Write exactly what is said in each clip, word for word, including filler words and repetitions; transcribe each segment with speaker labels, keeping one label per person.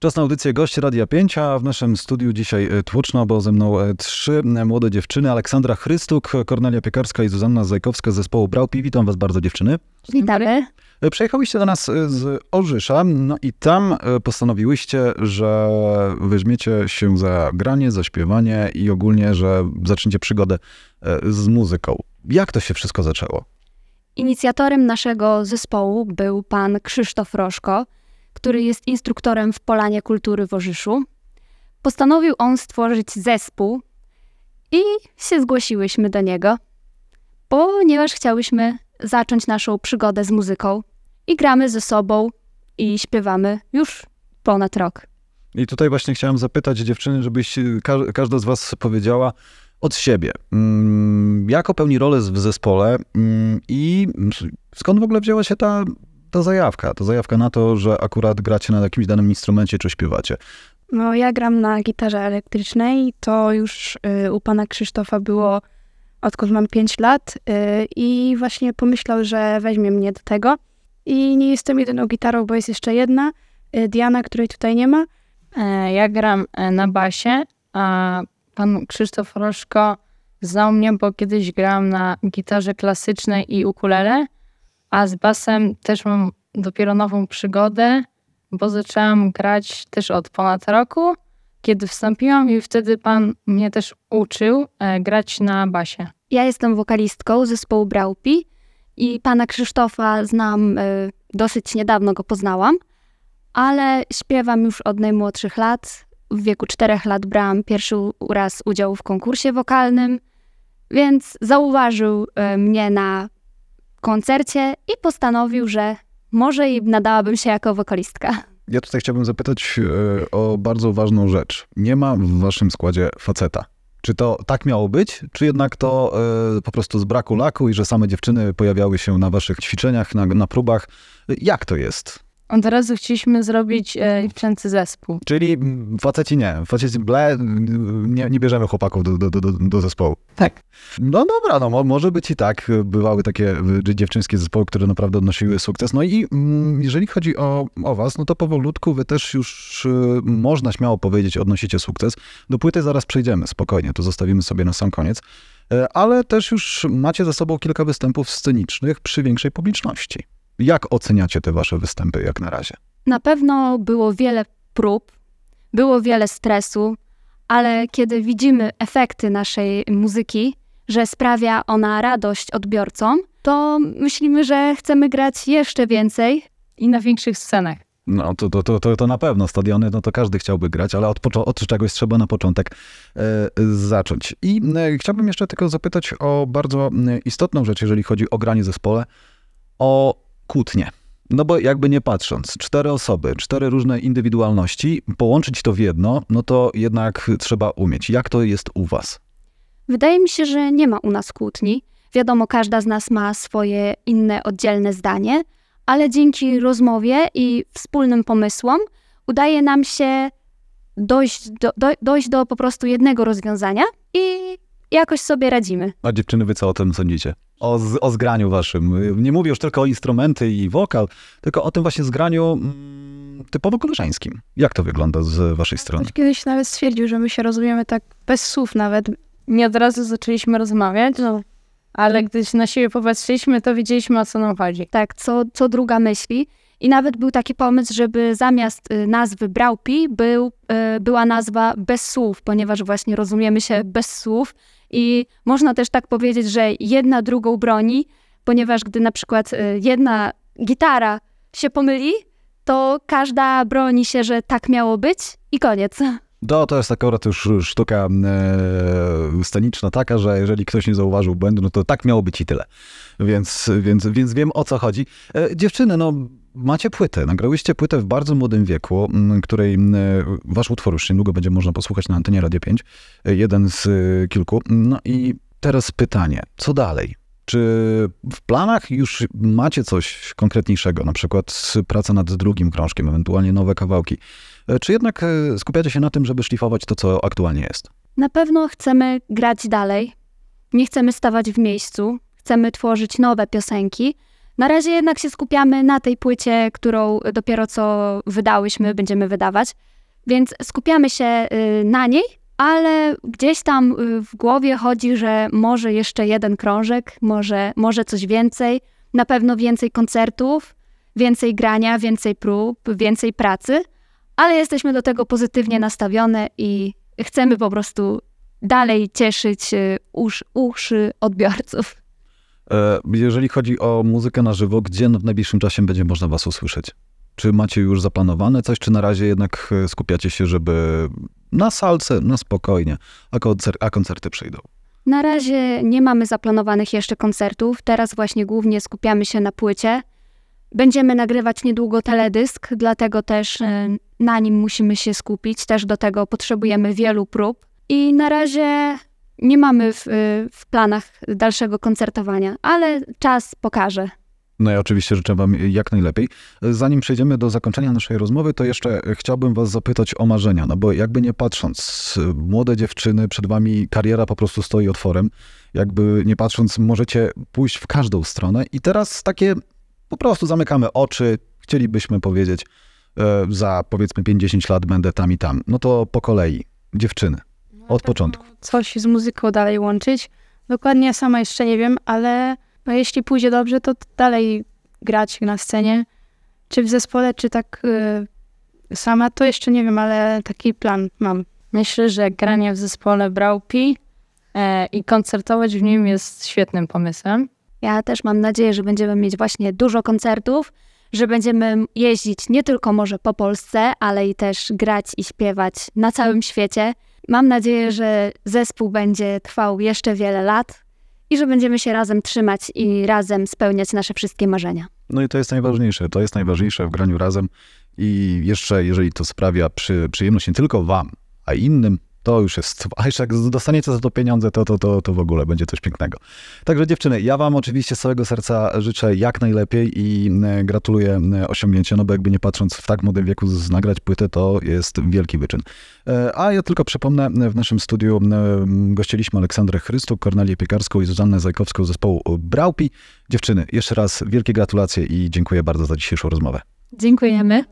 Speaker 1: Czas na audycję Goście Radia pięć, a w naszym studiu dzisiaj tłoczno, bo ze mną trzy młode dziewczyny. Aleksandra Chrystuk, Kornelia Piekarska i Zuzanna Zajkowska z zespołu Braupi. Witam was bardzo, dziewczyny.
Speaker 2: Witamy.
Speaker 1: Przyjechałyście do nas z Orzysza, no i tam postanowiłyście, że weźmiecie się za granie, za śpiewanie i ogólnie, że zaczniecie przygodę z muzyką. Jak to się wszystko zaczęło?
Speaker 2: Inicjatorem naszego zespołu był pan Krzysztof Roszko, który jest instruktorem w Polanie Kultury w Orzyszu. Postanowił on stworzyć zespół i się zgłosiłyśmy do niego, ponieważ chciałyśmy zacząć naszą przygodę z muzyką i gramy ze sobą i śpiewamy już ponad rok.
Speaker 1: I tutaj właśnie chciałem zapytać dziewczyny, żebyś ka- każda z was powiedziała od siebie, mm, jaką pełni rolę w zespole mm, i skąd w ogóle wzięła się ta ta zajawka, ta zajawka na to, że akurat gracie na jakimś danym instrumencie, czy śpiewacie?
Speaker 3: No, ja gram na gitarze elektrycznej. To już y, u pana Krzysztofa było, odkąd mam pięć lat y, i właśnie pomyślał, że weźmie mnie do tego. I nie jestem jedyną gitarą, bo jest jeszcze jedna, y, Diana, której tutaj nie ma.
Speaker 4: Ja gram na basie, a pan Krzysztof Roszko znał mnie, bo kiedyś grałam na gitarze klasycznej i ukulele, a z basem też mam dopiero nową przygodę, bo zaczęłam grać też od ponad roku, kiedy wstąpiłam i wtedy pan mnie też uczył e, grać na basie.
Speaker 2: Ja jestem wokalistką zespołu Braupi i pana Krzysztofa znam, y, dosyć niedawno go poznałam, ale śpiewam już od najmłodszych lat. W wieku czterech lat brałam pierwszy raz udział w konkursie wokalnym, więc zauważył y, mnie na koncercie i postanowił, że może i nadałabym się jako wokalistka.
Speaker 1: Ja tutaj chciałbym zapytać e, o bardzo ważną rzecz. Nie ma w waszym składzie faceta. Czy to tak miało być, czy jednak to e, po prostu z braku laku i że same dziewczyny pojawiały się na waszych ćwiczeniach, na, na próbach? Jak to jest?
Speaker 4: Od razu chcieliśmy zrobić e, dziewczęcy zespół.
Speaker 1: Czyli faceci nie, faceci ble, nie, nie bierzemy chłopaków do, do, do, do zespołu.
Speaker 4: Tak.
Speaker 1: No dobra, no mo, może być i tak. Bywały takie dziewczyńskie zespoły, które naprawdę odnosiły sukces. No i mm, jeżeli chodzi o, o was, no to powolutku wy też już y, można śmiało powiedzieć, odnosicie sukces. Do płyty zaraz przejdziemy, spokojnie, to zostawimy sobie na sam koniec. Y, ale też już macie za sobą kilka występów scenicznych przy większej publiczności. Jak oceniacie te wasze występy jak na razie?
Speaker 2: Na pewno było wiele prób, było wiele stresu, ale kiedy widzimy efekty naszej muzyki, że sprawia ona radość odbiorcom, to myślimy, że chcemy grać jeszcze więcej
Speaker 4: i na większych scenach.
Speaker 1: No to, to, to, to, to na pewno, stadiony, no to każdy chciałby grać, ale od, poczo- od czegoś trzeba na początek e, zacząć. I e, chciałbym jeszcze tylko zapytać o bardzo e, istotną rzecz, jeżeli chodzi o granie w zespole, o kłótnie. No bo jakby nie patrząc, cztery osoby, cztery różne indywidualności, połączyć to w jedno, no to jednak trzeba umieć. Jak to jest u was?
Speaker 2: Wydaje mi się, że nie ma u nas kłótni. Wiadomo, każda z nas ma swoje inne, oddzielne zdanie, ale dzięki rozmowie i wspólnym pomysłom udaje nam się dojść do, do, dojść do po prostu jednego rozwiązania i jakoś sobie radzimy.
Speaker 1: A dziewczyny, wy co o tym sądzicie? O, z, o zgraniu waszym. Nie mówię już tylko o instrumenty i wokal, tylko o tym właśnie zgraniu mm, typowo koleżeńskim. Jak to wygląda z waszej strony?
Speaker 3: Ktoś kiedyś nawet stwierdził, że my się rozumiemy tak bez słów nawet.
Speaker 4: Nie od razu zaczęliśmy rozmawiać, no, ale gdy na siebie popatrzyliśmy, to wiedzieliśmy, o co nam chodzi.
Speaker 2: Tak, co, co druga myśli. I nawet był taki pomysł, żeby zamiast y, nazwy Braupi był, y, była nazwa bez słów, ponieważ właśnie rozumiemy się bez słów. I można też tak powiedzieć, że jedna drugą broni, ponieważ gdy na przykład y, jedna gitara się pomyli, to każda broni się, że tak miało być i koniec.
Speaker 1: No, to jest akurat już sztuka e, sceniczna taka, że jeżeli ktoś nie zauważył błędu, no to tak miało być i tyle. Więc, więc, więc wiem, o co chodzi. E, dziewczyny, no macie płytę. Nagrałyście płytę w bardzo młodym wieku, m, której m, wasz utwór już niedługo będzie można posłuchać na antenie Radio pięć. E, jeden z e, kilku. No i teraz pytanie, co dalej? Czy w planach już macie coś konkretniejszego, na przykład praca nad drugim krążkiem, ewentualnie nowe kawałki? Czy jednak skupiacie się na tym, żeby szlifować to, co aktualnie jest?
Speaker 2: Na pewno chcemy grać dalej. Nie chcemy stawać w miejscu. Chcemy tworzyć nowe piosenki. Na razie jednak się skupiamy na tej płycie, którą dopiero co wydałyśmy, będziemy wydawać, więc skupiamy się y, na niej, ale gdzieś tam y, w głowie chodzi, że może jeszcze jeden krążek, może, może coś więcej, na pewno więcej koncertów, więcej grania, więcej prób, więcej pracy, ale jesteśmy do tego pozytywnie nastawione i chcemy po prostu dalej cieszyć y, usz, uszy odbiorców.
Speaker 1: E, Jeżeli chodzi o muzykę na żywo, gdzie w najbliższym czasie będzie można was usłyszeć? Czy macie już zaplanowane coś, czy na razie jednak e, skupiacie się, żeby na salce, na spokojnie, a, koncer- a koncerty przyjdą?
Speaker 2: Na razie nie mamy zaplanowanych jeszcze koncertów, teraz właśnie głównie skupiamy się na płycie. Będziemy nagrywać niedługo teledysk, dlatego też e, na nim musimy się skupić, też do tego potrzebujemy wielu prób i na razie nie mamy w, w planach dalszego koncertowania, ale czas pokaże.
Speaker 1: No ja oczywiście życzę wam jak najlepiej. Zanim przejdziemy do zakończenia naszej rozmowy, to jeszcze chciałbym was zapytać o marzenia, no bo jakby nie patrząc, młode dziewczyny, przed wami kariera po prostu stoi otworem, jakby nie patrząc, możecie pójść w każdą stronę i teraz takie po prostu zamykamy oczy, chcielibyśmy powiedzieć, e, za powiedzmy pięć dziesięć lat będę tam i tam. No to po kolei, dziewczyny, od początku.
Speaker 3: Coś z muzyką dalej łączyć. Dokładnie sama jeszcze nie wiem, ale no jeśli pójdzie dobrze, to dalej grać na scenie. Czy w zespole, czy tak y, sama, to jeszcze nie wiem, ale taki plan mam.
Speaker 4: Myślę, że granie w zespole Braupi e, i koncertować w nim jest świetnym pomysłem.
Speaker 2: Ja też mam nadzieję, że będziemy mieć właśnie dużo koncertów, że będziemy jeździć nie tylko może po Polsce, ale i też grać i śpiewać na całym świecie. Mam nadzieję, że zespół będzie trwał jeszcze wiele lat i że będziemy się razem trzymać i razem spełniać nasze wszystkie marzenia.
Speaker 1: No i to jest najważniejsze, to jest najważniejsze w graniu razem i jeszcze jeżeli to sprawia przy, przyjemność nie tylko wam, a innym, to już jest, a jeszcze jak dostaniecie za to pieniądze, to, to, to, to w ogóle będzie coś pięknego. Także dziewczyny, ja wam oczywiście z całego serca życzę jak najlepiej i e, gratuluję e, osiągnięcia, no bo jakby nie patrząc w tak młodym wieku z- nagrać płytę, to jest wielki wyczyn. E, A ja tylko przypomnę, e, w naszym studiu e, gościliśmy Aleksandrę Chrystuk, Kornelię Piekarską i Zuzannę Zajkowską z zespołu Braupi. Dziewczyny, jeszcze raz wielkie gratulacje i dziękuję bardzo za dzisiejszą rozmowę.
Speaker 2: Dziękujemy.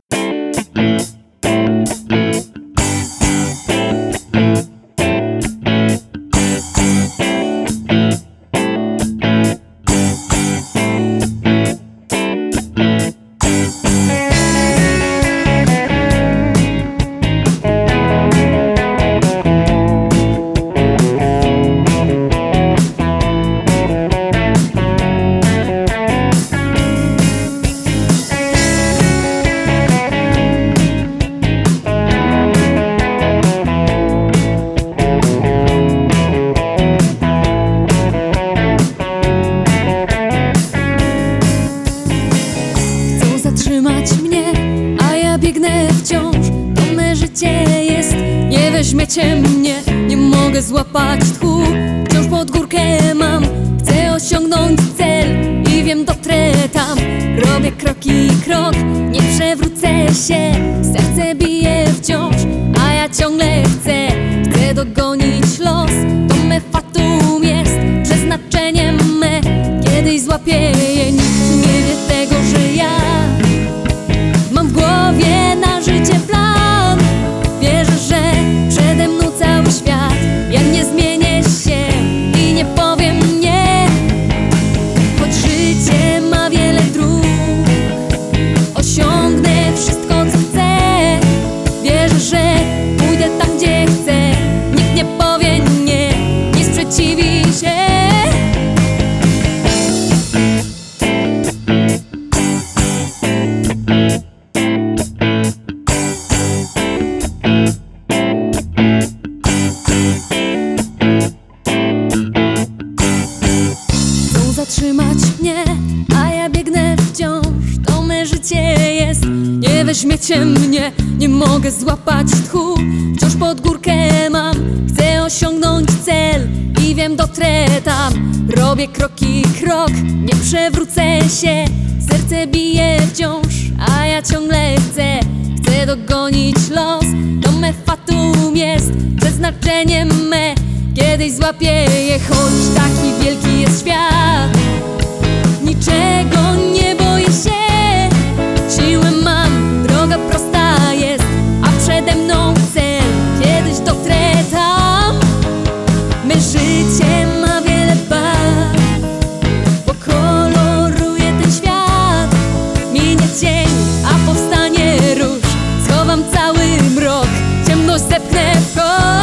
Speaker 5: Chcą zatrzymać mnie, a ja biegnę wciąż. To me życie jest, nie weźmiecie mnie. Nie mogę złapać tchu, wciąż pod górkę mam. Chcę osiągnąć cel i wiem, dotrę tam. Robię kroki, krok, nie przewrócę się. Serce bije wciąż, a ja ciągle chcę. Chcę dogonić los, to me fatum jest. Przeznaczeniem me, kiedyś złapię je. Nikt nie wie tego, że ja mam w głowie na życie plan. Wierzę, że przede mną cały świat. Ja nie zmienię się i nie powiem nie. Choć życie ma wiele dróg, osiągnę wszystko, co chcę. Wierzę, że pójdę tam, gdzie chcę. Nikt nie powie nie, nie sprzeciwi się. Chcą zatrzymać mnie, a ja biegnę wciąż. To me życie jest, nie weźmiecie mnie. Nie mogę złapać tchu, wciąż pod górkę mam. Chcę osiągnąć cel i wiem, dotrę tam. Robię kroki, krok, nie przewrócę się. Serce bije wciąż, a ja ciągle chcę. Chcę dogonić los, to me fatum jest. Przeznaczeniem me, kiedyś złapię je. Choć taki wielki jest świat, niczego nie pewność zepchnę w kość.